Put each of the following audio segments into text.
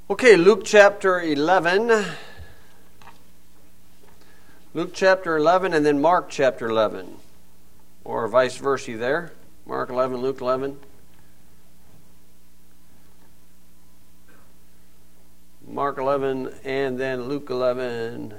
Okay, Luke chapter 11. Luke chapter 11 and then Mark chapter 11. Or vice versa there. Mark 11, Luke 11. Mark 11 and then Luke 11.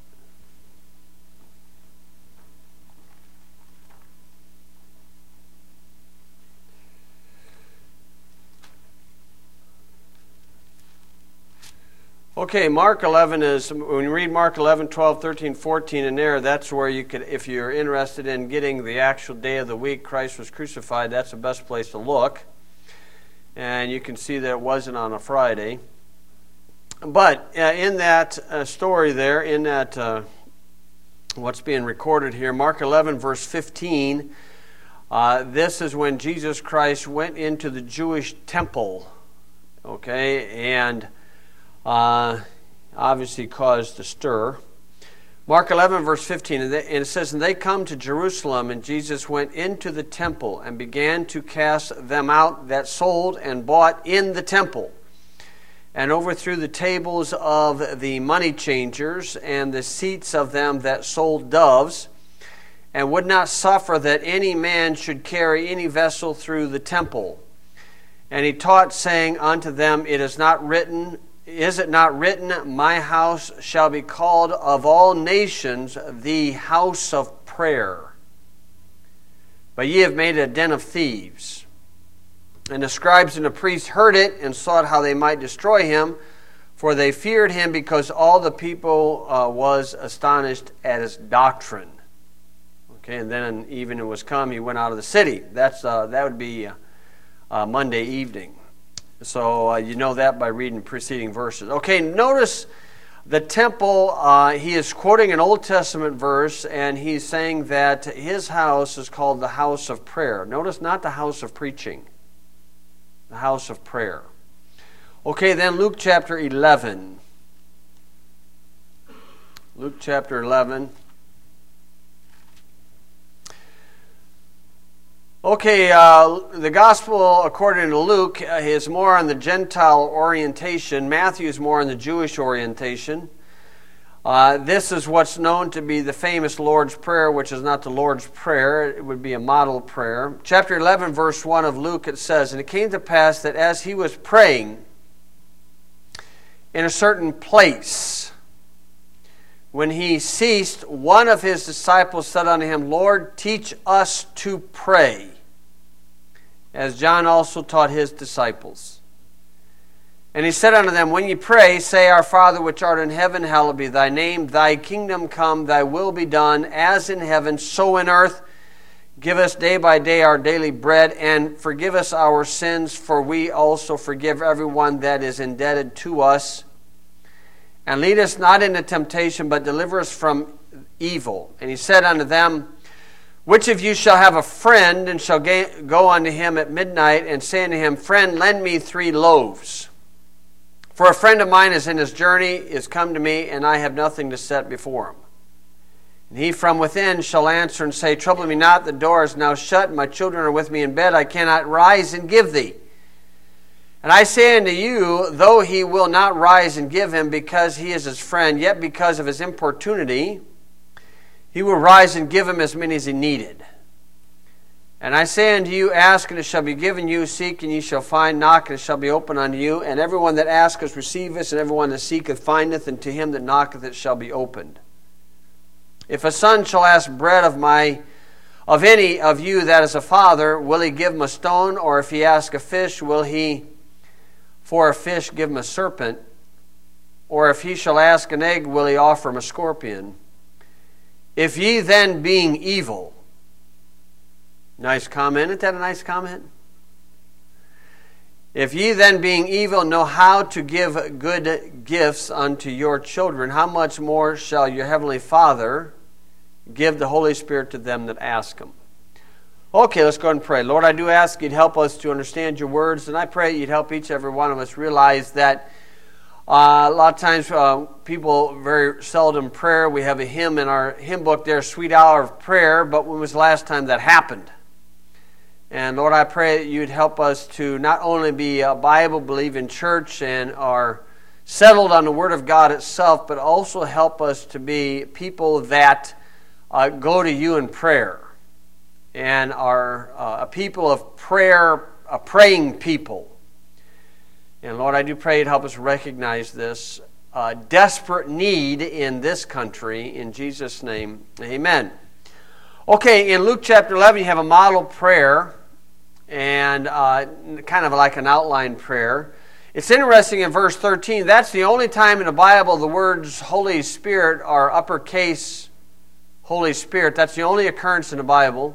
Okay, Mark 11 is, when you read Mark 11, 12, 13, 14 in there, that's where you could, if you're interested in getting the actual day of the week Christ was crucified, that's the best place to look. And you can see that it wasn't on a Friday. But in that story there, in that what's being recorded here, Mark 11, verse 15, this is when Jesus Christ went into the Jewish temple, okay, and obviously caused a stir. Mark 11, verse 15, and it says, "And they come to Jerusalem, and Jesus went into the temple and began to cast them out that sold and bought in the temple, and overthrew the tables of the money changers and the seats of them that sold doves, and would not suffer that any man should carry any vessel through the temple. And he taught, saying unto them, Is it not written, My house shall be called of all nations the house of prayer? But ye have made it a den of thieves. And the scribes and the priests heard it, and sought how they might destroy him, for they feared him, because all the people was astonished at his doctrine." Okay, and then even it was come, he went out of the city. That would be Monday evening. So you know that by reading preceding verses. Okay, notice the temple, he is quoting an Old Testament verse, and he's saying that his house is called the house of prayer. Notice not the house of preaching, the house of prayer. Okay, then Luke chapter 11. Luke chapter 11. Okay, the gospel according to Luke is more on the Gentile orientation. Matthew is more on the Jewish orientation. This is what's known to be the famous Lord's Prayer, which is not the Lord's Prayer. It would be a model prayer. Chapter 11, verse 1 of Luke, it says, "And it came to pass that as he was praying in a certain place, when he ceased, one of his disciples said unto him, Lord, teach us to pray, as John also taught his disciples. And he said unto them, When ye pray, say, Our Father which art in heaven, hallowed be thy name. Thy kingdom come, thy will be done, as in heaven, so in earth. Give us day by day our daily bread, and forgive us our sins, for we also forgive everyone that is indebted to us. And lead us not into temptation, but deliver us from evil. And he said unto them, Which of you shall have a friend, and shall go unto him at midnight, and say unto him, Friend, lend me 3 loaves. For a friend of mine is in his journey, is come to me, and I have nothing to set before him. And he from within shall answer and say, Trouble me not, the door is now shut, and my children are with me in bed, I cannot rise and give thee. And I say unto you, though he will not rise and give him, because he is his friend, yet because of his importunity, he will rise and give him as many as he needed. And I say unto you, Ask, and it shall be given you. Seek, and ye shall find. Knock, and it shall be opened unto you. And everyone that asketh receiveth, and everyone that seeketh findeth, and to him that knocketh it shall be opened. If a son shall ask bread of any of you that is a father, will he give him a stone? Or if he ask a fish, will he for a fish give him a serpent? Or if he shall ask an egg, will he offer him a scorpion? If ye then, being evil," nice comment, isn't that a nice comment? "If ye then, being evil, know how to give good gifts unto your children, how much more shall your heavenly Father give the Holy Spirit to them that ask him?" Okay, let's go ahead and pray. Lord, I do ask you'd help us to understand your words, and I pray you'd help each and every one of us realize that a lot of times people very seldom pray. We have a hymn in our hymn book there, Sweet Hour of Prayer, but when was the last time that happened? And Lord, I pray that you'd help us to not only be a Bible-believing church and our settled on the Word of God itself, but also help us to be people that go to you in prayer and are a people of prayer, a praying people. And Lord, I do pray you'd help us recognize this desperate need in this country. In Jesus' name, amen. Okay, in Luke chapter 11, you have a model prayer and kind of like an outline prayer. It's interesting in verse 13, that's the only time in the Bible the words Holy Spirit are uppercase Holy Spirit. That's the only occurrence in the Bible.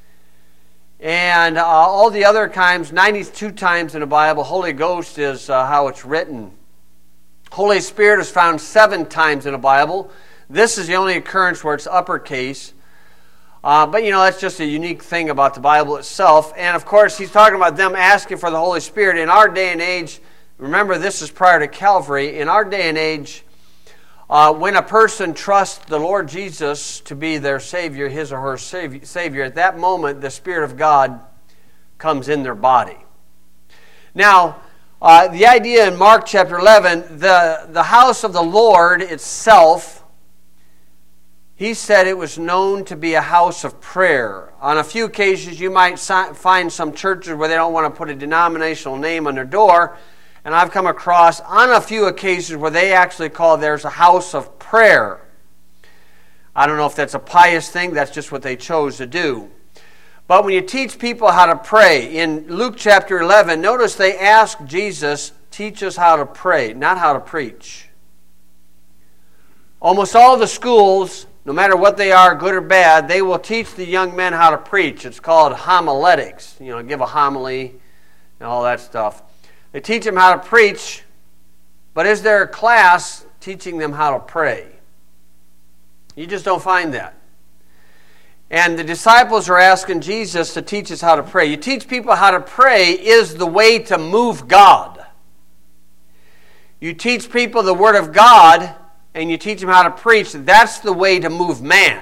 And all the other times, 92 times in the Bible, Holy Ghost is how it's written. Holy Spirit is found 7 times in the Bible. This is the only occurrence where it's uppercase. But, that's just a unique thing about the Bible itself. And, of course, he's talking about them asking for the Holy Spirit. In our day and age, remember, this is prior to Calvary. In our day and age, when a person trusts the Lord Jesus to be their Savior, his or her Savior, at that moment, the Spirit of God comes in their body. Now, the idea in Mark chapter 11, the house of the Lord itself, he said it was known to be a house of prayer. On a few occasions, you might find some churches where they don't want to put a denominational name on their door. And I've come across on a few occasions where they actually call theirs a house of prayer. I don't know if that's a pious thing. That's just what they chose to do. But when you teach people how to pray, in Luke chapter 11, notice they ask Jesus, teach us how to pray, not how to preach. Almost all the schools, no matter what they are, good or bad, they will teach the young men how to preach. It's called homiletics. Give a homily and all that stuff. They teach them how to preach, but is there a class teaching them how to pray? You just don't find that. And the disciples are asking Jesus to teach us how to pray. You teach people how to pray is the way to move God. You teach people the Word of God, and you teach them how to preach, that's the way to move man.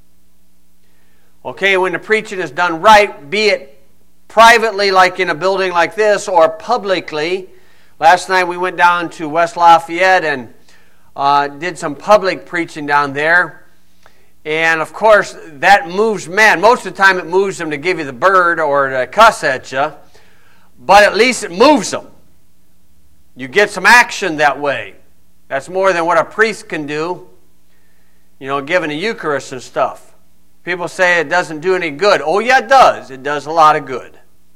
Okay, when the preaching is done right, be it privately like in a building like this or publicly. Last night we went down to West Lafayette and did some public preaching down there. And of course, that moves man. Most of the time it moves them to give you the bird or to cuss at you. But at least it moves them. You get some action that way. That's more than what a priest can do, giving the Eucharist and stuff. People say it doesn't do any good. Oh, yeah, it does. It does a lot of good.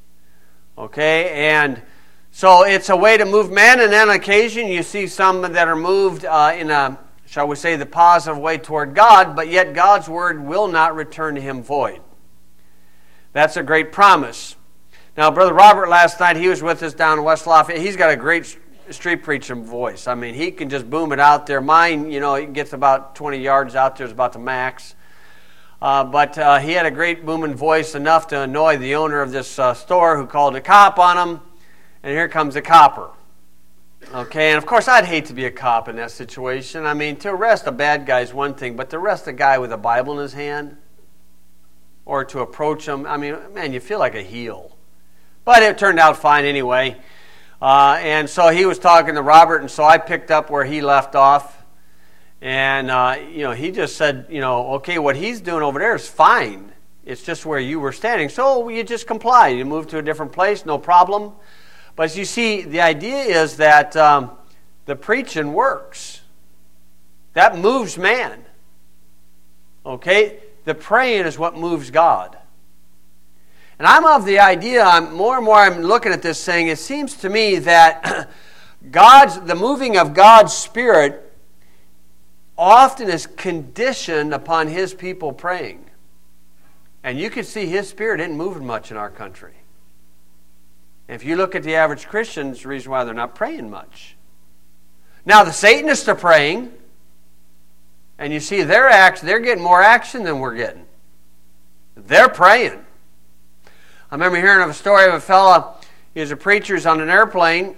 Okay, and so it's a way to move man, and then on occasion you see some that are moved in a, shall we say, the positive way toward God, but yet God's Word will not return to him void. That's a great promise. Now, Brother Robert last night, he was with us down in West Lafayette. He's got a great street preaching voice. I mean, he can just boom it out there. Mine, it gets about 20 yards out there is about the max. But he had a great booming voice, enough to annoy the owner of this store, who called a cop on him. And here comes the copper. Okay, and of course I'd hate to be a cop in that situation. I mean, to arrest a bad guy is one thing, but to arrest a guy with a Bible in his hand or to approach him, I mean, man, you feel like a heel. But it turned out fine anyway. And so he was talking to Robert, and so I picked up where he left off. And, he just said, okay, what he's doing over there is fine. It's just where you were standing. So you just comply. You move to a different place, no problem. But as you see, the idea is that the preaching works. That moves man. Okay? The praying is what moves God. And I'm of the idea, more and more I'm looking at this saying, it seems to me that the moving of God's Spirit often is conditioned upon His people praying. And you can see His Spirit isn't moving much in our country. If you look at the average Christian, it's the reason why they're not praying much. Now, the Satanists are praying, and you see they're getting more action than we're getting. They're praying. I remember hearing of a story of a fella, he was a preacher, he's on an airplane,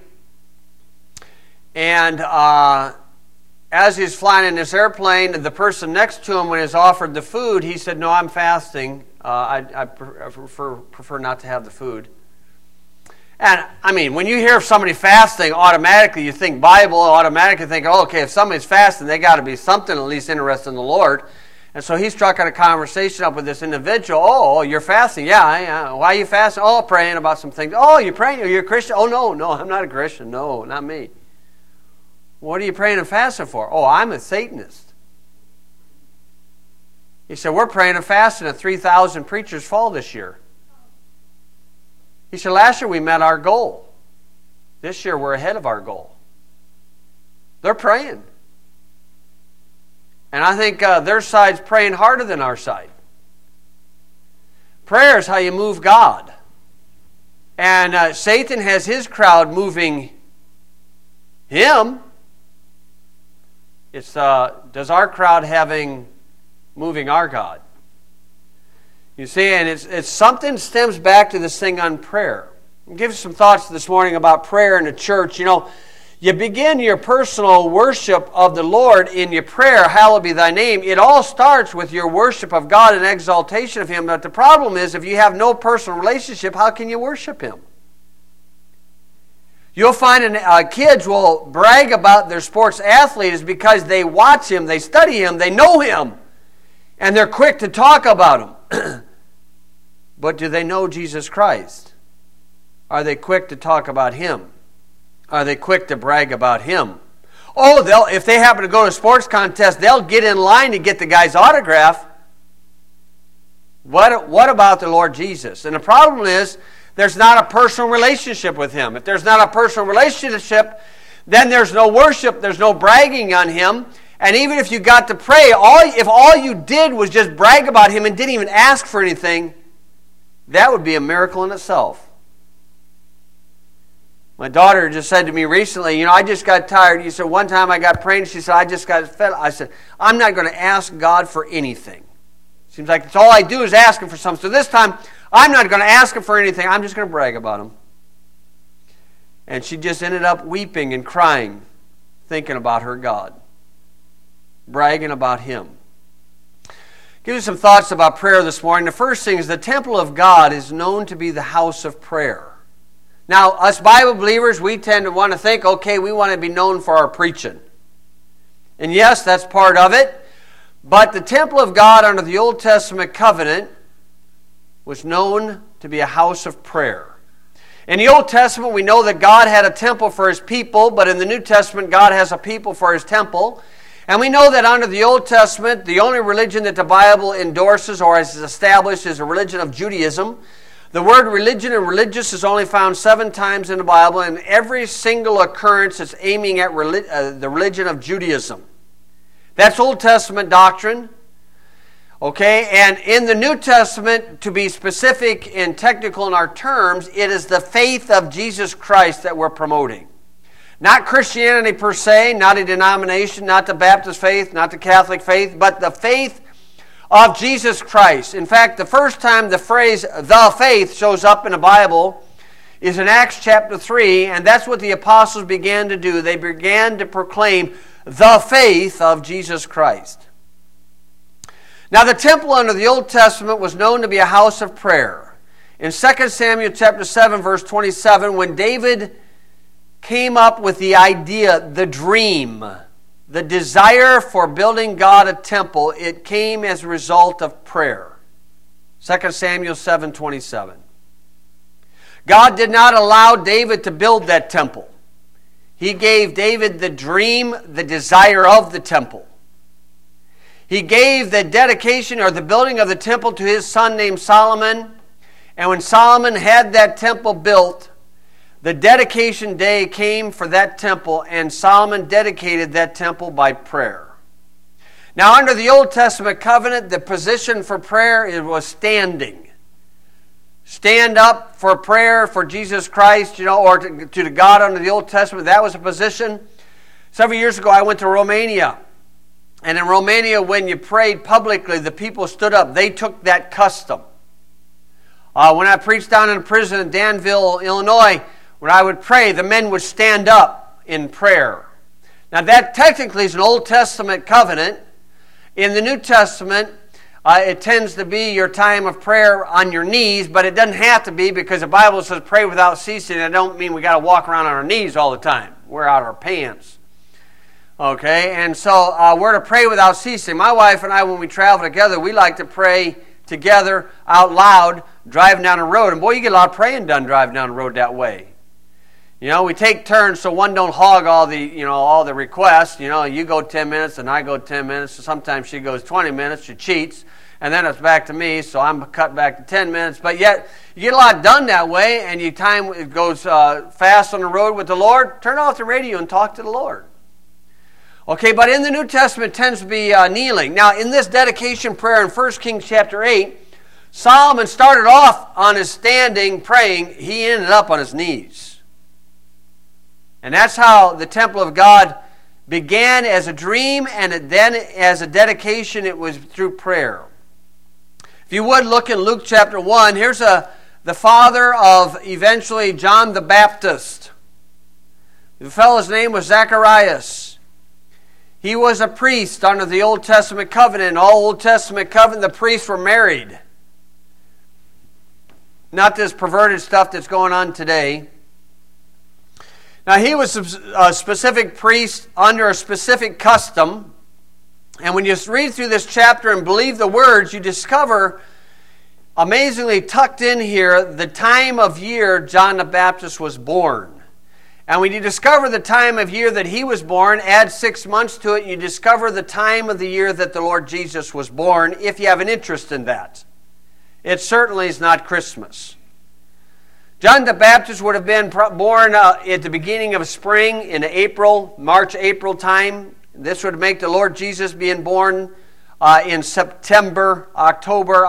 and as he's flying in this airplane, the person next to him, when he's offered the food, he said, "No, I'm fasting. I prefer not to have the food." And, I mean, when you hear of somebody fasting, automatically you think Bible, automatically think, oh, okay, if somebody's fasting, they got to be something at least interested in the Lord. And so he struck a conversation up with this individual. Oh, you're fasting? Yeah. Why are you fasting? Oh, praying about some things. Oh, you're praying? Are you a Christian? Oh, no, I'm not a Christian. No, not me. What are you praying and fasting for? Oh, I'm a Satanist. He said, we're praying and fasting at 3,000 preachers fall this year. He said, last year we met our goal. This year we're ahead of our goal. They're praying. And I think their side's praying harder than our side. Prayer is how you move God. And Satan has his crowd moving him. It's does our crowd having moving our God? You see, and it's something stems back to this thing on prayer. I'll give you some thoughts this morning about prayer in the church. You know, you begin your personal worship of the Lord in your prayer, hallowed be thy name. It all starts with your worship of God and exaltation of Him. But the problem is, if you have no personal relationship, how can you worship Him? You'll find kids will brag about their sports athletes because they watch him, they study him, they know him, and they're quick to talk about him. But do they know Jesus Christ? Are they quick to talk about Him? Are they quick to brag about Him? Oh, if they happen to go to a sports contest, they'll get in line to get the guy's autograph. What about the Lord Jesus? And the problem is, there's not a personal relationship with Him. If there's not a personal relationship, then there's no worship, there's no bragging on Him. And even if you got to pray, if all you did was just brag about Him and didn't even ask for anything, that would be a miracle in itself. My daughter just said to me recently, I just got tired. You said, one time I got praying, she said, I just got fed. I said, I'm not going to ask God for anything. Seems like it's all I do is ask Him for something. So this time, I'm not going to ask Him for anything. I'm just going to brag about Him. And she just ended up weeping and crying, thinking about her God. Bragging about Him. Give you some thoughts about prayer this morning. The first thing is the temple of God is known to be the house of prayer. Now, us Bible believers, we tend to want to think, okay, we want to be known for our preaching. And yes, that's part of it. But the temple of God under the Old Testament covenant was known to be a house of prayer. In the Old Testament, we know that God had a temple for His people, but in the New Testament, God has a people for His temple. And we know that under the Old Testament, the only religion that the Bible endorses or has established is a religion of Judaism. The word religion and religious is only found 7 times in the Bible, and every single occurrence is aiming at the religion of Judaism. That's Old Testament doctrine. Okay, and in the New Testament, to be specific and technical in our terms, it is the faith of Jesus Christ that we're promoting. Not Christianity per se, not a denomination, not the Baptist faith, not the Catholic faith, but the faith of Jesus Christ. In fact, the first time the phrase, the faith, shows up in the Bible is in Acts chapter 3, and that's what the apostles began to do. They began to proclaim the faith of Jesus Christ. Now, the temple under the Old Testament was known to be a house of prayer. In 2 Samuel chapter 7, verse 27, when David came up with the idea, the dream, the desire for building God a temple, it came as a result of prayer. 2 Samuel 7:27. God did not allow David to build that temple. He gave David the dream, the desire of the temple. He gave the dedication or the building of the temple to his son named Solomon. And when Solomon had that temple built, the dedication day came for that temple, and Solomon dedicated that temple by prayer. Now, under the Old Testament covenant, the position for prayer was standing. Stand up for prayer for Jesus Christ, or to the God under the Old Testament. That was a position. Several years ago, I went to Romania. And in Romania, when you prayed publicly, the people stood up. They took that custom. When I preached down in a prison in Danville, Illinois, when I would pray, the men would stand up in prayer. Now that technically is an Old Testament covenant. In the New Testament, It tends to be your time of prayer on your knees, but it doesn't have to be, because the Bible says pray without ceasing. I don't mean we got to walk around on our knees all the time. Wear out our pants. Okay, and so we're to pray without ceasing. My wife and I, when we travel together, we like to pray together out loud driving down the road. And boy, you get a lot of praying done driving down the road that way. You know, we take turns so one don't hog all the requests. You know, you go 10 minutes and I go 10 minutes. So sometimes she goes 20 minutes, she cheats, and then it's back to me, so I'm cut back to 10 minutes. But yet, you get a lot done that way, and your time it goes fast on the road with the Lord. Turn off the radio and talk to the Lord. Okay, but in the New Testament, it tends to be kneeling. Now, in this dedication prayer in 1 Kings chapter 8, Solomon started off on his standing praying. He ended up on his knees. And that's how the temple of God began, as a dream, and then as a dedication, it was through prayer. If you would look in Luke chapter 1, here's the father of eventually John the Baptist. The fellow's name was Zacharias. He was a priest under the Old Testament covenant. In all Old Testament covenant, the priests were married. Not this perverted stuff that's going on today. Now, he was a specific priest under a specific custom. And when you read through this chapter and believe the words, you discover, amazingly tucked in here, the time of year John the Baptist was born. And when you discover the time of year that he was born, add 6 months to it, you discover the time of the year that the Lord Jesus was born, if you have an interest in that. It certainly is not Christmas. John the Baptist would have been born at the beginning of spring in March, April time. This would make the Lord Jesus being born in September, October,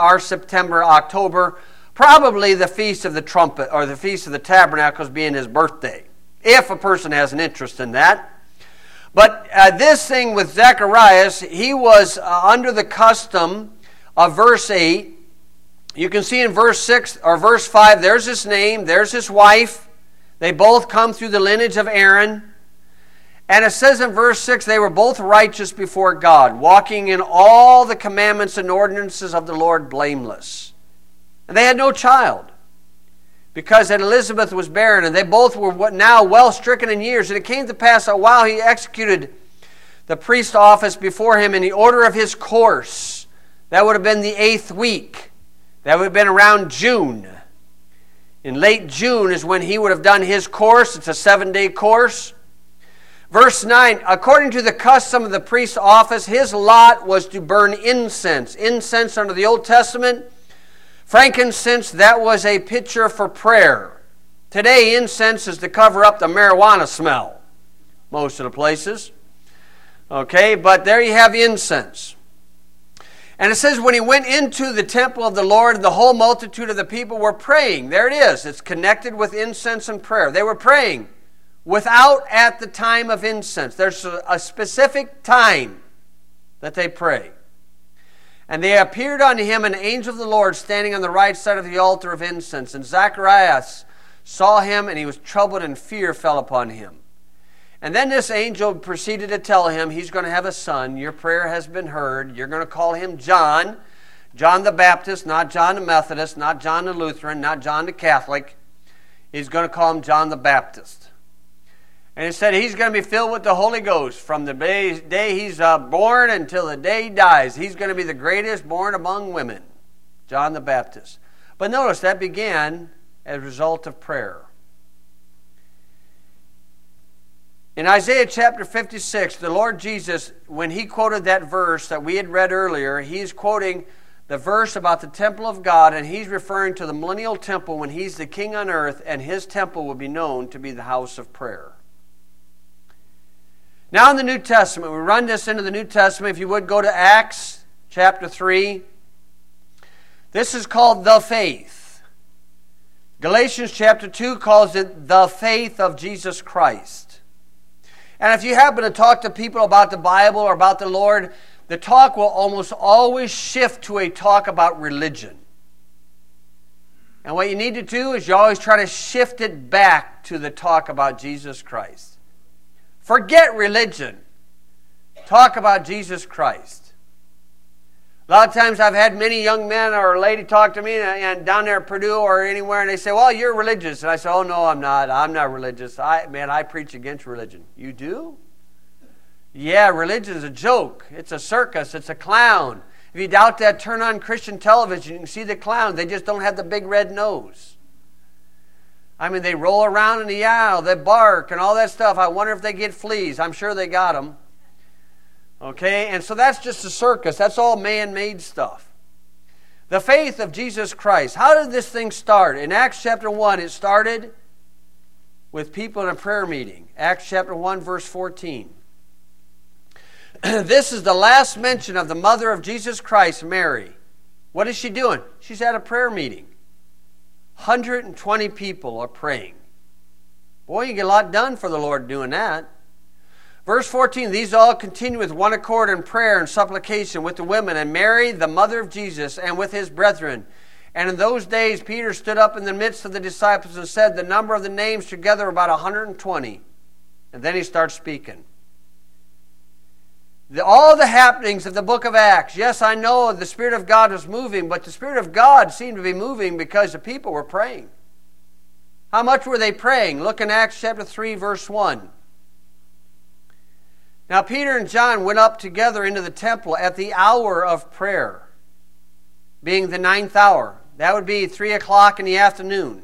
probably the Feast of the Trumpet or the Feast of the Tabernacles being his birthday, if a person has an interest in that. But this thing with Zacharias, he was under the custom of verse 8. You can see in verse 6 or verse 5, there's his name, there's his wife. They both come through the lineage of Aaron. And it says in verse 6, they were both righteous before God, walking in all the commandments and ordinances of the Lord blameless. And they had no child, because that Elizabeth was barren, and they both were now well stricken in years. And it came to pass that while he executed the priest office before him in the order of his course, that would have been the 8th week. That would have been around June. In late June is when he would have done his course. It's a 7-day course. Verse 9, according to the custom of the priest's office, his lot was to burn incense. Incense under the Old Testament. Frankincense, that was a picture for prayer. Today, incense is to cover up the marijuana smell. Most of the places. Okay, but there you have incense. And it says when he went into the temple of the Lord, the whole multitude of the people were praying. There it is. It's connected with incense and prayer. They were praying without at the time of incense. There's a specific time that they pray. And they appeared unto him an angel of the Lord standing on the right side of the altar of incense. And Zacharias saw him, and he was troubled, and fear fell upon him. And then this angel proceeded to tell him he's going to have a son. Your prayer has been heard. You're going to call him John. John the Baptist, not John the Methodist, not John the Lutheran, not John the Catholic. He's going to call him John the Baptist. And he said he's going to be filled with the Holy Ghost from the day he's born until the day he dies. He's going to be the greatest born among women, John the Baptist. But notice that began as a result of prayer. In Isaiah chapter 56, the Lord Jesus, when he quoted that verse that we had read earlier, he's quoting the verse about the temple of God, and he's referring to the millennial temple when he's the king on earth, and his temple will be known to be the house of prayer. Now in the New Testament, we run this into the New Testament. If you would go to Acts chapter 3. This is called the faith. Galatians chapter 2 calls it the faith of Jesus Christ. And if you happen to talk to people about the Bible or about the Lord, the talk will almost always shift to a talk about religion. And what you need to do is you always try to shift it back to the talk about Jesus Christ. Forget religion. Talk about Jesus Christ. A lot of times I've had many young men or a lady talk to me and down there at Purdue or anywhere, and they say, well, you're religious. And I say, oh, no, I'm not. I'm not religious. I preach against religion. You do? Yeah, religion is a joke. It's a circus. It's a clown. If you doubt that, turn on Christian television. You can see the clowns. They just don't have the big red nose. I mean, they roll around in the aisle. They bark and all that stuff. I wonder if they get fleas. I'm sure they got them. Okay, and so that's just a circus. That's all man-made stuff. The faith of Jesus Christ. How did this thing start? In Acts chapter 1, it started with people in a prayer meeting. Acts chapter 1, verse 14. This is the last mention of the mother of Jesus Christ, Mary. What is she doing? She's at a prayer meeting. 120 people are praying. Boy, you get a lot done for the Lord doing that. Verse 14, these all continue with one accord in prayer and supplication with the women, and Mary, the mother of Jesus, and with his brethren. And in those days Peter stood up in the midst of the disciples and said, the number of the names together about 120. And then he starts speaking. All the happenings of the book of Acts, yes, I know the Spirit of God was moving, but the Spirit of God seemed to be moving because the people were praying. How much were they praying? Look in Acts chapter 3, verse 1. Now Peter and John went up together into the temple at the hour of prayer, being the 9th hour. That would be 3 o'clock in the afternoon.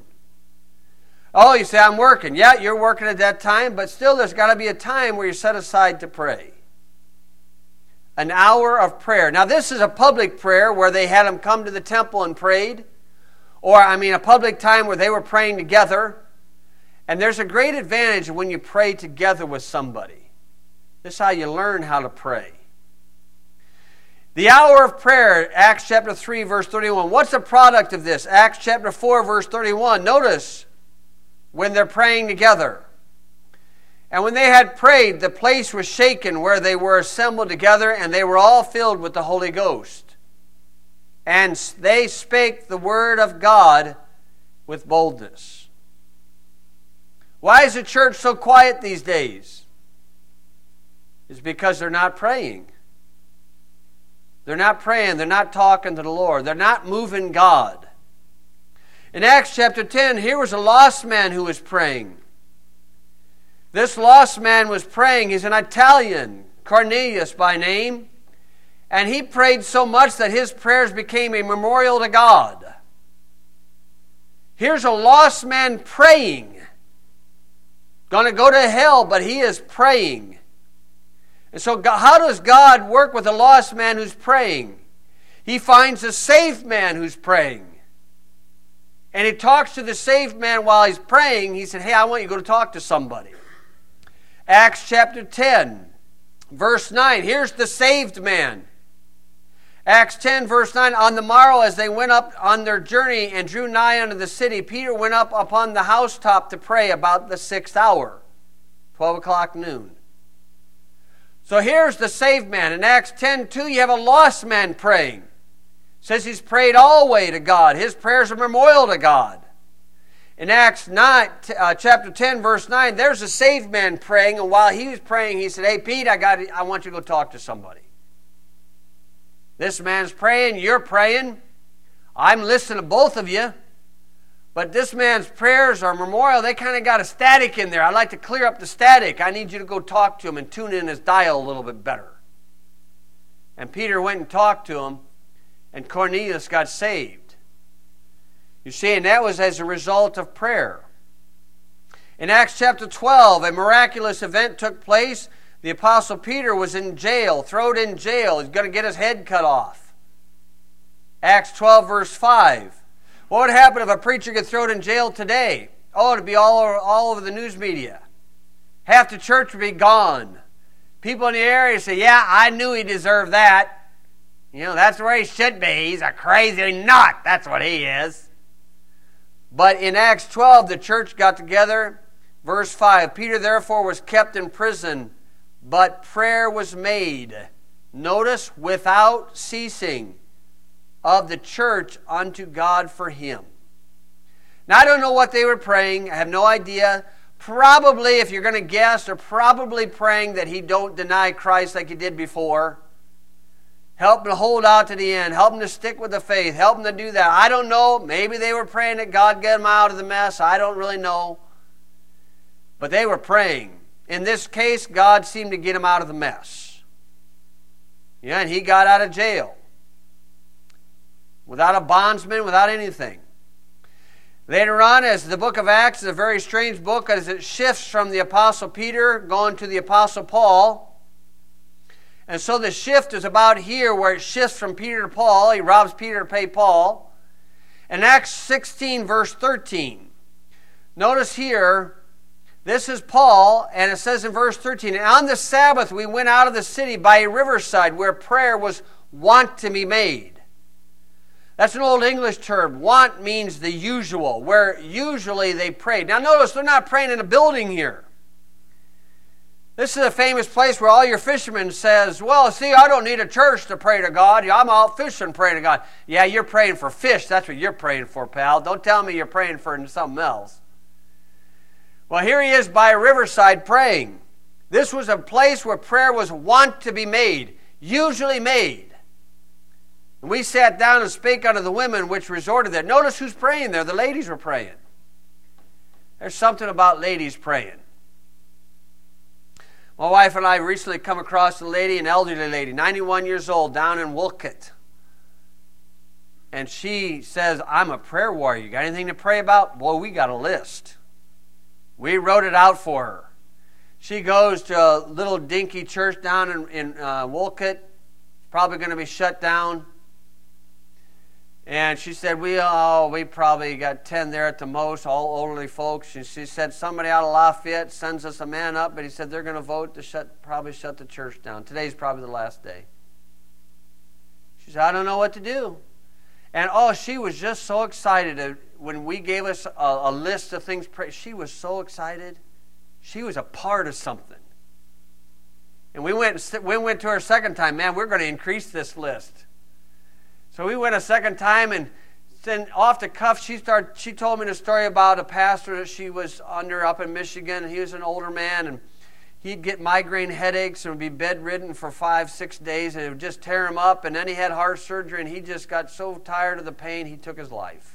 Oh, you say, I'm working. Yeah, you're working at that time, but still there's got to be a time where you set aside to pray. An hour of prayer. Now this is a public prayer where they had them come to the temple and prayed. Or, a public time where they were praying together. And there's a great advantage when you pray together with somebody. This is how you learn how to pray. The hour of prayer, Acts chapter 3, verse 31. What's the product of this? Acts chapter 4, verse 31. Notice when they're praying together. And when they had prayed, the place was shaken where they were assembled together, and they were all filled with the Holy Ghost. And they spake the word of God with boldness. Why is the church so quiet these days? It's because they're not praying. They're not praying. They're not talking to the Lord. They're not moving God. In Acts chapter 10, here was a lost man who was praying. This lost man was praying. He's an Italian, Cornelius by name. And he prayed so much that his prayers became a memorial to God. Here's a lost man praying. Going to go to hell, but he is praying. And so how does God work with a lost man who's praying? He finds a saved man who's praying. And he talks to the saved man while he's praying. He said, hey, I want you to go to talk to somebody. Acts chapter 10, verse 9. Here's the saved man. Acts 10, verse 9. On the morrow, as they went up on their journey and drew nigh unto the city, Peter went up upon the housetop to pray about the 6th hour, 12 o'clock noon. So here's the saved man. In Acts 10:2, you have a lost man praying. It says he's prayed all the way to God. His prayers are memorial to God. In Acts 9, chapter 10, verse 9, there's a saved man praying, and while he was praying, he said, hey, Pete, I want you to go talk to somebody. This man's praying, you're praying. I'm listening to both of you. But this man's prayers are memorial. They kind of got a static in there. I'd like to clear up the static. I need you to go talk to him and tune in his dial a little bit better. And Peter went and talked to him, and Cornelius got saved. You see, and that was as a result of prayer. In Acts chapter 12, a miraculous event took place. The Apostle Peter was in jail, thrown in jail. He's going to get his head cut off. Acts 12, verse 5. What would happen if a preacher gets thrown in jail today? Oh, it'd be all over the news media. Half the church would be gone. People in the area say, yeah, I knew he deserved that. That's where he should be. He's a crazy nut. That's what he is. But in Acts 12, the church got together. Verse 5, Peter therefore was kept in prison, but prayer was made. Notice, without ceasing, of the church unto God for him. Now, I don't know what they were praying. I have no idea. Probably, if you're going to guess, they're probably praying that he don't deny Christ like he did before. Help them to hold out to the end. Help them to stick with the faith. Help them to do that. I don't know. Maybe they were praying that God get them out of the mess. I don't really know. But they were praying. In this case, God seemed to get him out of the mess. Yeah, and he got out of jail. Without a bondsman, without anything. Later on, as the book of Acts is a very strange book as it shifts from the Apostle Peter going to the Apostle Paul. And so the shift is about here where it shifts from Peter to Paul. He robs Peter to pay Paul. In Acts 16 verse 13, notice here, this is Paul, and it says in verse 13, "And on the Sabbath we went out of the city by a riverside where prayer was wont to be made." That's an old English term. Want means the usual, where usually they prayed. Now notice they're not praying in a building here. This is a famous place where all your fishermen says, well, see, I don't need a church to pray to God. I'm out fishing, praying to God. Yeah, you're praying for fish. That's what you're praying for, pal. Don't tell me you're praying for something else. Well, here he is by a riverside praying. This was a place where prayer was wont to be made, usually made. And we sat down and spake unto the women which resorted there. Notice who's praying there. The ladies were praying. There's something about ladies praying. My wife and I recently come across a lady, an elderly lady, 91 years old, down in Wolcott. And she says, I'm a prayer warrior. You got anything to pray about? Boy, we got a list. We wrote it out for her. She goes to a little dinky church down in Wolcott. It's probably going to be shut down. And she said, we probably got 10 there at the most, all elderly folks. And she said, somebody out of Lafayette sends us a man up, but he said they're going to vote to probably shut the church down. Today's probably the last day. She said, I don't know what to do. And she was just so excited when we gave us a list of things. She was so excited. She was a part of something. And we went to her a second time. Man, we're going to increase this list. So we went a second time, and then off the cuff, she told me the story about a pastor that she was under up in Michigan. He was an older man, and he'd get migraine headaches and would be bedridden for 5-6 days, and it would just tear him up. And then he had heart surgery, and he just got so tired of the pain, he took his life.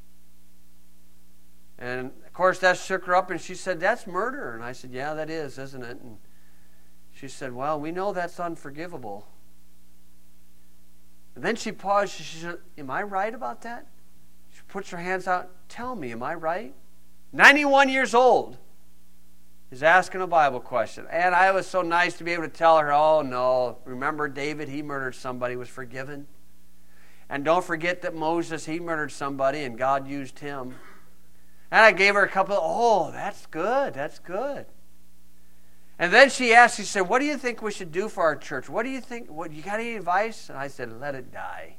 And, of course, that shook her up, and she said, that's murder. And I said, yeah, that is, isn't it? And she said, well, we know that's unforgivable. And then she paused. She said, am I right about that? She puts her hands out. Tell me, am I right? 91 years old is asking a Bible question. And I was so nice to be able to tell her, oh, no, remember David, he murdered somebody, was forgiven. And don't forget that Moses, he murdered somebody, and God used him. And I gave her a couple, that's good, that's good. And then she asked, she said, what do you think we should do for our church? What do you think? You got any advice? And I said, let it die.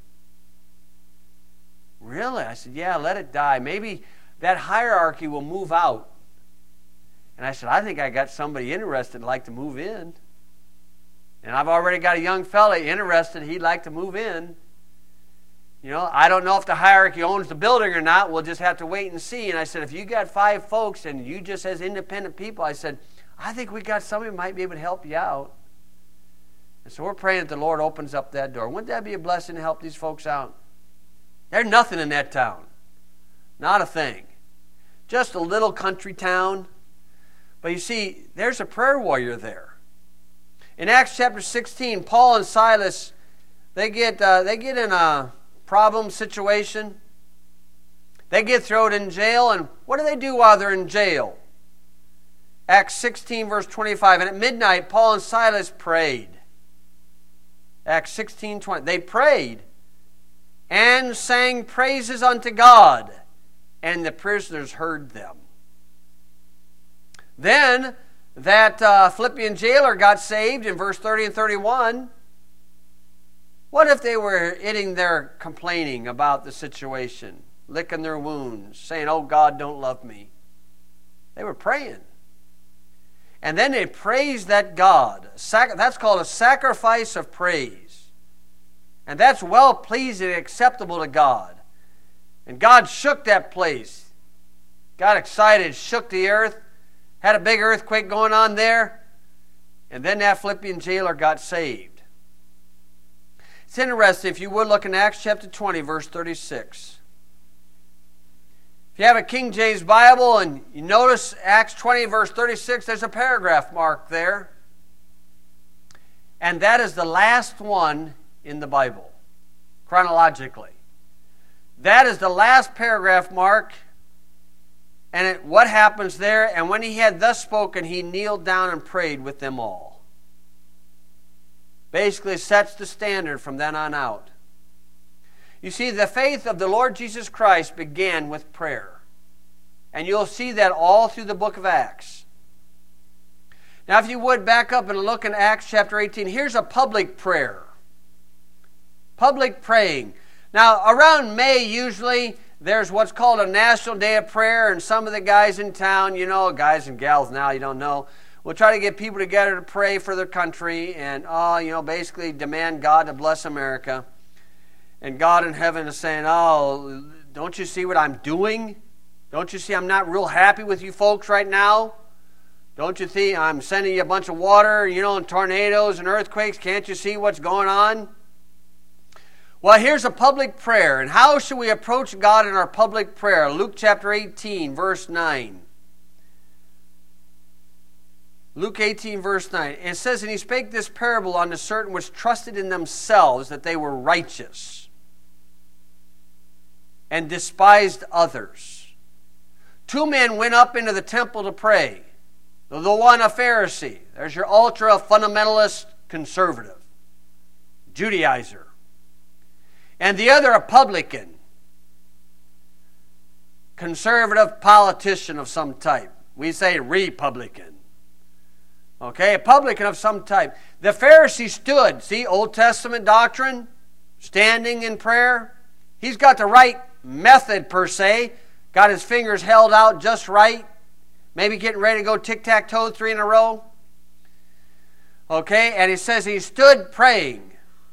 Really? I said, yeah, let it die. Maybe that hierarchy will move out. And I said, I think I got somebody interested like to move in. And I've already got a young fella interested. He'd like to move in. You know, I don't know if the hierarchy owns the building or not. We'll just have to wait and see. And I said, if you got 5 folks and you just as independent people, I said, I think we got somebody who might be able to help you out. And so we're praying that the Lord opens up that door. Wouldn't that be a blessing to help these folks out? There's nothing in that town. Not a thing. Just a little country town. But you see, there's a prayer warrior there. In Acts chapter 16, Paul and Silas, they get in a problem situation. They get thrown in jail, and what do they do while they're in jail? Acts 16, verse 25. And at midnight, Paul and Silas prayed. Acts 16, 20. They prayed and sang praises unto God, and the prisoners heard them. Then that Philippian jailer got saved in verse 30 and 31. What if they were hitting their complaining about the situation, licking their wounds, saying, oh, God don't love me? They were praying. And then they praised that God. That's called a sacrifice of praise. And that's well-pleasing and acceptable to God. And God shook that place. Got excited, shook the earth, had a big earthquake going on there. And then that Philippian jailer got saved. It's interesting, if you would look in Acts chapter 20, verse 36. If you have a King James Bible and you notice Acts 20, verse 36, there's a paragraph mark there. And that is the last one in the Bible, chronologically. That is the last paragraph mark. And what happens there? And when he had thus spoken, he kneeled down and prayed with them all. Basically sets the standard from then on out. You see, the faith of the Lord Jesus Christ began with prayer. And you'll see that all through the book of Acts. Now, if you would back up and look in Acts chapter 18, here's a public prayer. Public praying. Now, around May, usually, there's what's called a National Day of Prayer, and some of the guys in town, you know, guys and gals now, you don't know, will try to get people together to pray for their country and, basically demand God to bless America. And God in heaven is saying, don't you see what I'm doing? Don't you see I'm not real happy with you folks right now? Don't you see I'm sending you a bunch of water, and tornadoes and earthquakes? Can't you see what's going on? Well, here's a public prayer. And how should we approach God in our public prayer? Luke chapter 18, verse 9. Luke 18, verse 9. And it says, and he spake this parable unto certain which trusted in themselves that they were righteous, and despised others. 2 men went up into the temple to pray. The one a Pharisee. There's your ultra-fundamentalist conservative, Judaizer. And the other a publican, conservative politician of some type. We say Republican. Okay, a publican of some type. The Pharisee stood, see, Old Testament doctrine, standing in prayer. He's got the right method per se, got his fingers held out just right, maybe getting ready to go tic-tac-toe 3 in a row. Okay, and he says he stood praying.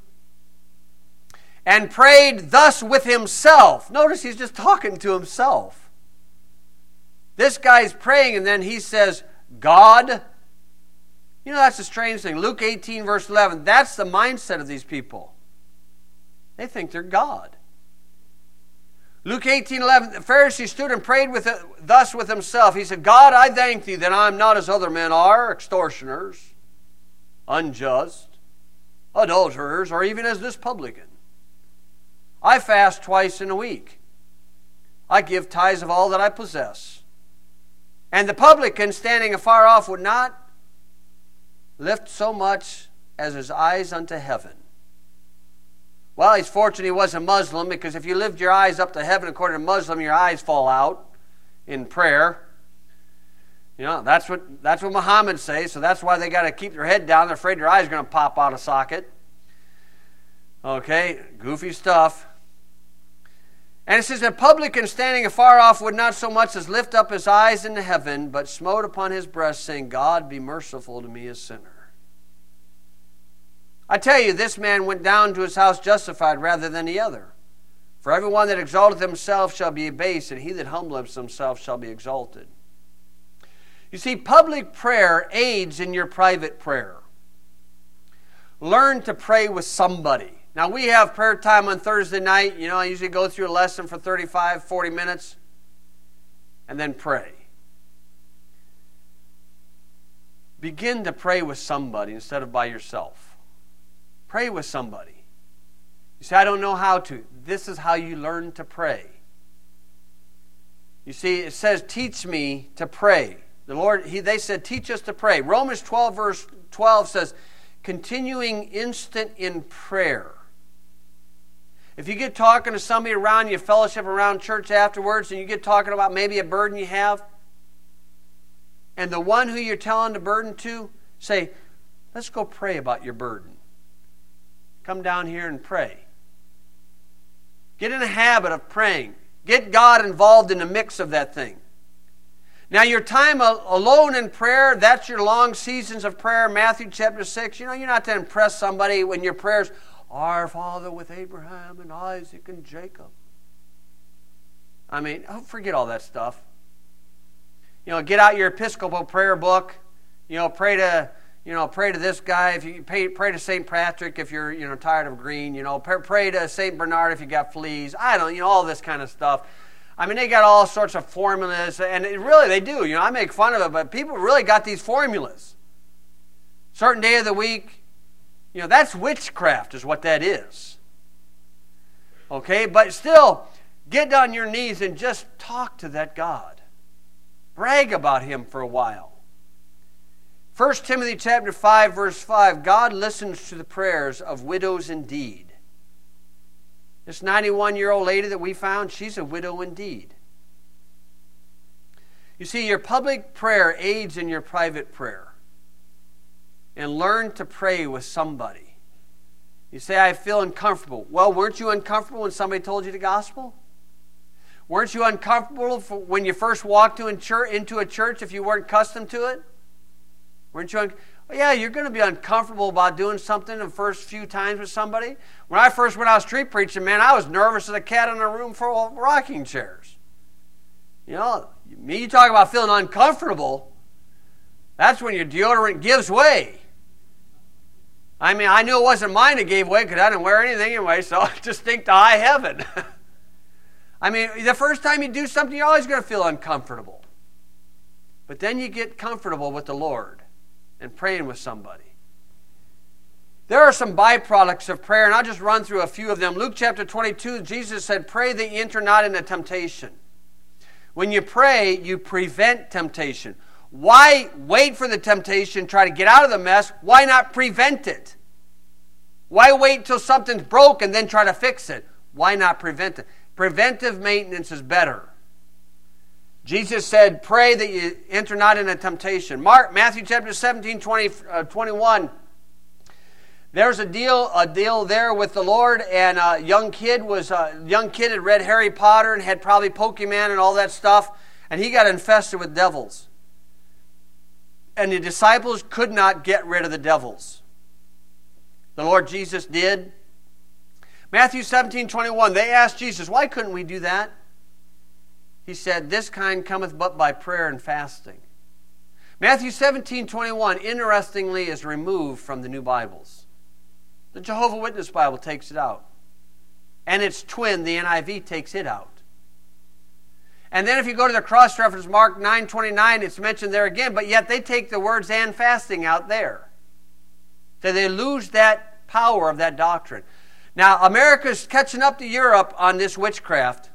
And prayed thus with himself. Notice he's just talking to himself. This guy's praying and then he says, God. That's a strange thing. Luke 18 verse 11, that's the mindset of these people. They think they're God. Luke 18:11, the Pharisee stood and prayed thus with himself. He said, God, I thank thee that I am not as other men are, extortioners, unjust, adulterers, or even as this publican. I fast twice in a week. I give tithes of all that I possess. And the publican, standing afar off, would not lift so much as his eyes unto heaven. Well, he's fortunate he was a Muslim, because if you lift your eyes up to heaven according to Muslim, your eyes fall out in prayer. That's what Muhammad says, so that's why they got to keep their head down. They're afraid their eyes are going to pop out of socket. Okay, goofy stuff. And it says, the publican standing afar off would not so much as lift up his eyes into heaven, but smote upon his breast, saying, God, be merciful to me, a sinner. I tell you, this man went down to his house justified rather than the other. For everyone that exalteth himself shall be abased, and he that humbleth himself shall be exalted. You see, public prayer aids in your private prayer. Learn to pray with somebody. Now, we have prayer time on Thursday night. I usually go through a lesson for 35, 40 minutes and then pray. Begin to pray with somebody instead of by yourself. Pray with somebody. You say, I don't know how to. This is how you learn to pray. You see, it says, teach me to pray. The Lord, they said, teach us to pray. Romans 12, verse 12 says, continuing instant in prayer. If you get talking to somebody around you, fellowship around church afterwards, and you get talking about maybe a burden you have, and the one who you're telling the burden to, say, let's go pray about your burden. Come down here and pray. Get in a habit of praying. Get God involved in the mix of that thing. Now, your time alone in prayer, that's your long seasons of prayer. Matthew chapter 6, you're not to impress somebody when your prayers, Our Father with Abraham and Isaac and Jacob. Forget all that stuff. Get out your Episcopal prayer book. Pray to, pray to this guy. If you pray to St. Patrick if you're tired of green. Pray to St. Bernard if you got fleas. I don't, all this kind of stuff. I mean, they got all sorts of formulas, and really they do. I make fun of it, but people really got these formulas. Certain day of the week, that's witchcraft is what that is. Okay, but still, get on your knees and just talk to that God. Brag about Him for a while. 1 Timothy chapter 5, verse 5, God listens to the prayers of widows indeed. This 91-year-old lady that we found, she's a widow indeed. You see, your public prayer aids in your private prayer. And learn to pray with somebody. You say, I feel uncomfortable. Well, weren't you uncomfortable when somebody told you the gospel? Weren't you uncomfortable when you first walked into a church if you weren't accustomed to it? Weren't you yeah, you're going to be uncomfortable about doing something the first few times with somebody. When I first went out street preaching, man, I was nervous as a cat in a room full of rocking chairs. You talk about feeling uncomfortable, that's when your deodorant gives way. I mean, I knew it wasn't mine that gave way because I didn't wear anything anyway, so I just think to high heaven. I mean, the first time you do something, you're always going to feel uncomfortable. But then you get comfortable with the Lord and praying with somebody. There are some byproducts of prayer, and I'll just run through a few of them. Luke chapter 22, Jesus said, pray that you enter not into temptation. When you pray, you prevent temptation. Why wait for the temptation, try to get out of the mess? Why not prevent it? Why wait until something's broke and then try to fix it? Why not prevent it? Preventive maintenance is better. Jesus said, pray that you enter not into temptation. Matthew chapter 17, 21. There's a deal there with the Lord, and a young kid had read Harry Potter and had probably Pokemon and all that stuff, and he got infested with devils. And the disciples could not get rid of the devils. The Lord Jesus did. Matthew 17, 21, they asked Jesus, why couldn't we do that? He said, this kind cometh but by prayer and fasting. Matthew 17, 21, interestingly, is removed from the New Bibles. The Jehovah's Witness Bible takes it out. And its twin, the NIV, takes it out. And then if you go to the cross-reference, Mark 9:29, it's mentioned there again, but yet they take the words and fasting out there. So they lose that power of that doctrine. Now, America's catching up to Europe on this witchcraft.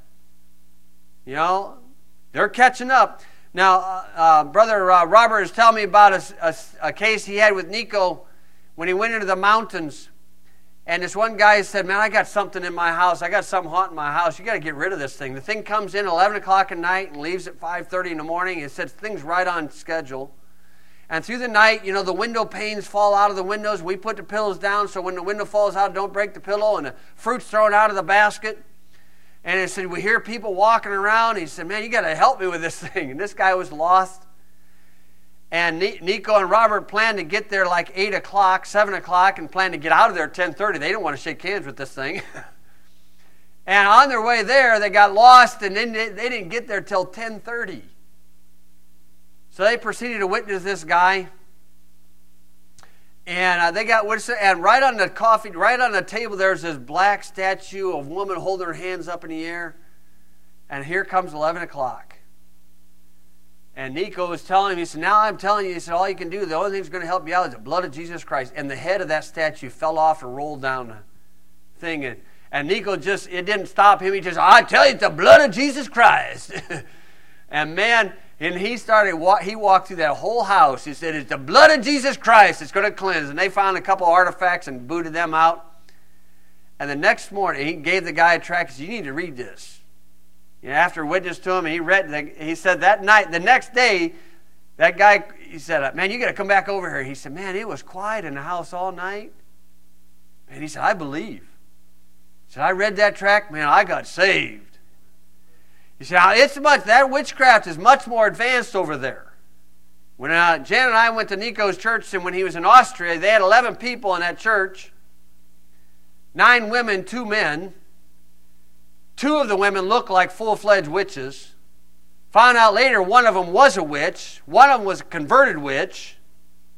They're catching up. Now, Brother Robert is telling me about a case he had with Nico when he went into the mountains. And this one guy said, man, I got something in my house. I got something haunting my house. You got to get rid of this thing. The thing comes in 11 o'clock at night and leaves at 5:30 in the morning. It says things right on schedule. And through the night, the window panes fall out of the windows. We put the pillows down so when the window falls out, don't break the pillow. And the fruit's thrown out of the basket. And he said, we hear people walking around. He said, man, you got to help me with this thing. And this guy was lost. And Nico and Robert planned to get there like 8 o'clock, 7 o'clock, and planned to get out of there at 10:30. They didn't want to shake hands with this thing. And on their way there, they got lost, and then they didn't get there till 10:30. So they proceeded to witness this guy. And they got witness, and right on the table, there's this black statue of a woman holding her hands up in the air. And here comes 11 o'clock. And Nico was telling him, he said, now I'm telling you, he said, all you can do, the only thing that's going to help you out is the blood of Jesus Christ. And the head of that statue fell off and rolled down the thing. And Nico it didn't stop him. He just, I tell you, it's the blood of Jesus Christ. And man, and he walked through that whole house. He said, it's the blood of Jesus Christ. It's going to cleanse. And they found a couple of artifacts and booted them out. And the next morning, he gave the guy a tract. He said, you need to read this. After witness to him, and he said that night, the next day, that guy, he said, man, you got to come back over here. He said, man, it was quiet in the house all night. And he said, I believe. He said, I read that tract, man, I got saved. He said, that witchcraft is much more advanced over there. When Jan and I went to Nico's church, and when he was in Austria, they had 11 people in that church, 9 women, 2 men. 2 of the women looked like full-fledged witches. Found out later one of them was a witch. One of them was a converted witch.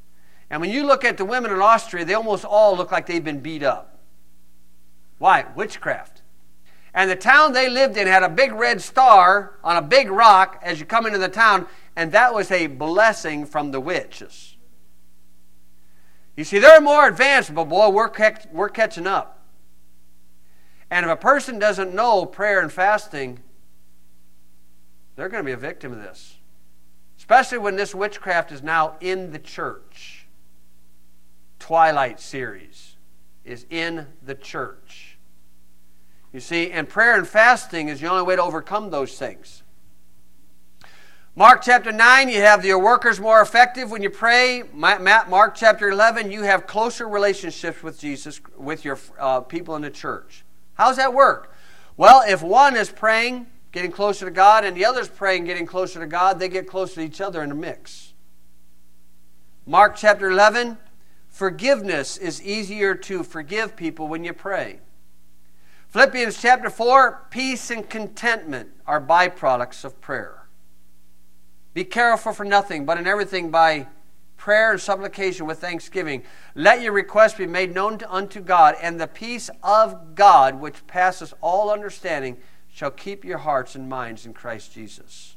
And when you look at the women in Austria, they almost all look like they've been beat up. Why? Witchcraft. And the town they lived in had a big red star on a big rock as you come into the town, and that was a blessing from the witches. You see, they're more advanced, but boy, we're catching up. And if a person doesn't know prayer and fasting, they're going to be a victim of this. Especially when this witchcraft is now in the church. Twilight series is in the church. You see, and prayer and fasting is the only way to overcome those things. Mark chapter 9, you have your workers more effective when you pray. Mark chapter 11, you have closer relationships with Jesus, with your people in the church. How does that work? Well, if one is praying, getting closer to God, and the other is praying, getting closer to God, they get closer to each other in a mix. Mark chapter 11, forgiveness is easier to forgive people when you pray. Philippians chapter 4, peace and contentment are byproducts of prayer. Be careful for nothing, but in everything by prayer and supplication with thanksgiving. Let your requests be made known unto God, and the peace of God, which passes all understanding, shall keep your hearts and minds in Christ Jesus.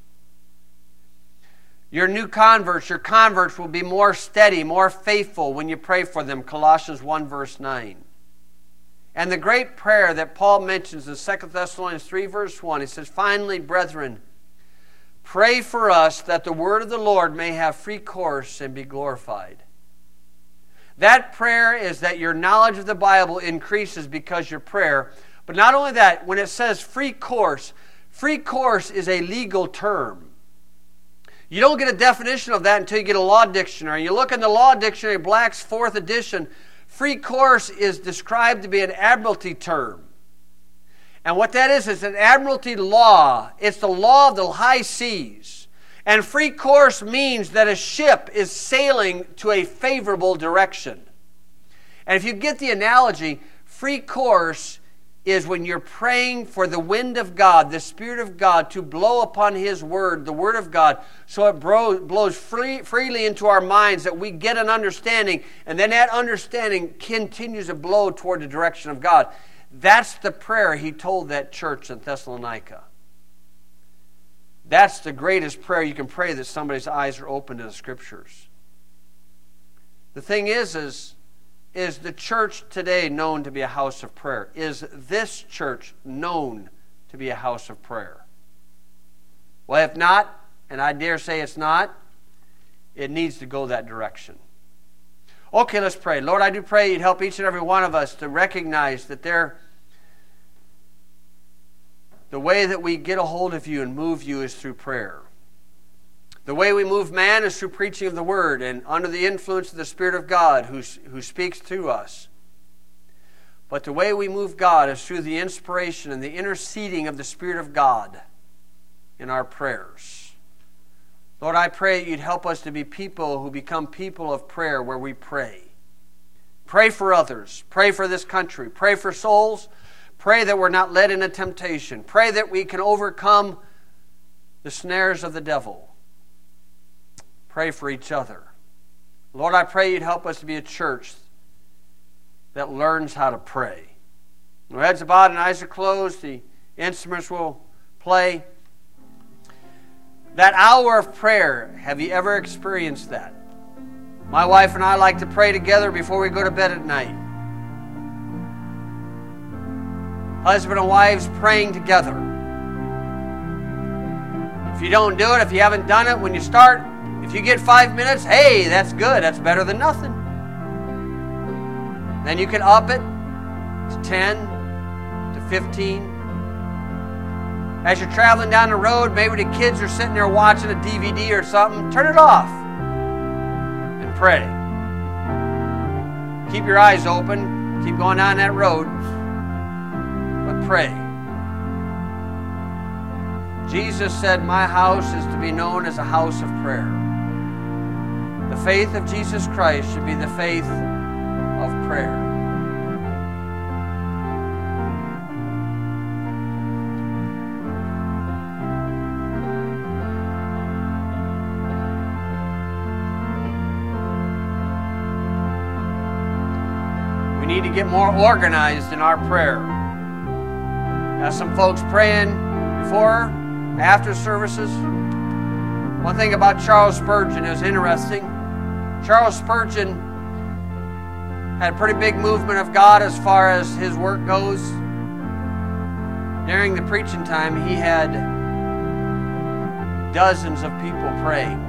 Your new converts, your converts will be more steady, more faithful when you pray for them. Colossians 1 verse 9. And the great prayer that Paul mentions in 2 Thessalonians 3 verse 1, he says, finally, brethren, pray for us that the word of the Lord may have free course and be glorified. That prayer is that your knowledge of the Bible increases because your prayer. But not only that, when it says free course is a legal term. You don't get a definition of that until you get a law dictionary. You look in the law dictionary, Black's 4th edition, free course is described to be an admiralty term. And what that is an admiralty law. It's the law of the high seas. And free course means that a ship is sailing to a favorable direction. And if you get the analogy, free course is when you're praying for the wind of God, the Spirit of God, to blow upon His Word, the Word of God, so it blows freely into our minds that we get an understanding, and then that understanding continues to blow toward the direction of God. That's the prayer he told that church in Thessalonica. That's the greatest prayer you can pray, that somebody's eyes are open to the Scriptures. The thing is the church today known to be a house of prayer? Is this church known to be a house of prayer? Well, if not, and I dare say it's not, it needs to go that direction. Okay, let's pray. Lord, I do pray you'd help each and every one of us to recognize that the way that we get a hold of you and move you is through prayer. The way we move man is through preaching of the Word and under the influence of the Spirit of God who speaks to us. But the way we move God is through the inspiration and the interceding of the Spirit of God in our prayers. Lord, I pray you'd help us to be people who become people of prayer where we pray. Pray for others. Pray for this country. Pray for souls. Pray that we're not led into temptation. Pray that we can overcome the snares of the devil. Pray for each other. Lord, I pray you'd help us to be a church that learns how to pray. Our heads are bowed and eyes are closed. The instruments will play. That hour of prayer, have you ever experienced that? My wife and I like to pray together before we go to bed at night. Husband and wives praying together. If you don't do it, if you haven't done it, when you start, if you get 5 minutes, hey, that's good. That's better than nothing. Then you can up it to 10, to 15. As you're traveling down the road, maybe the kids are sitting there watching a DVD or something, turn it off and pray. Keep your eyes open. Keep going down that road, but pray. Jesus said, my house is to be known as a house of prayer. The faith of Jesus Christ should be the faith of prayer. We need to get more organized in our prayer. Got some folks praying before, after services. One thing about Charles Spurgeon is interesting. Charles Spurgeon had a pretty big movement of God as far as his work goes. During the preaching time, he had dozens of people praying.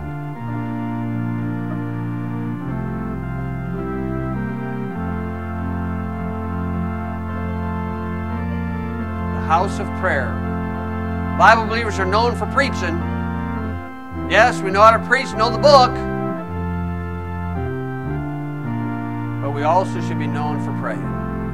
The house of prayer. Bible believers are known for preaching. Yes, we know how to preach, know the book. But we also should be known for praying.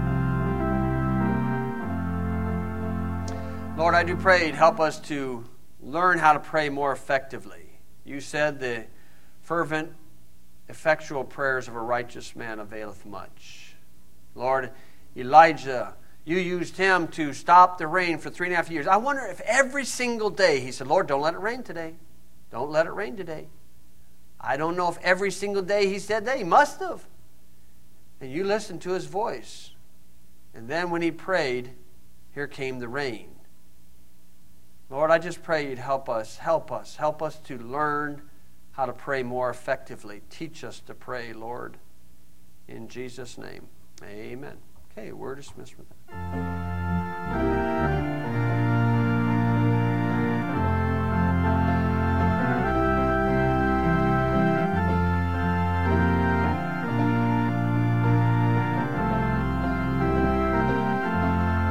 Lord, I do pray you'd help us to learn how to pray more effectively. You said the fervent, effectual prayers of a righteous man availeth much. Lord, Elijah, you used him to stop the rain for 3.5 years. I wonder if every single day he said, Lord, don't let it rain today. Don't let it rain today. I don't know if every single day he said that. He must have. And you listened to his voice. And then when he prayed, here came the rain. Lord, I just pray you'd help us to learn how to pray more effectively. Teach us to pray, Lord. In Jesus' name, amen. Okay, we're dismissed with that.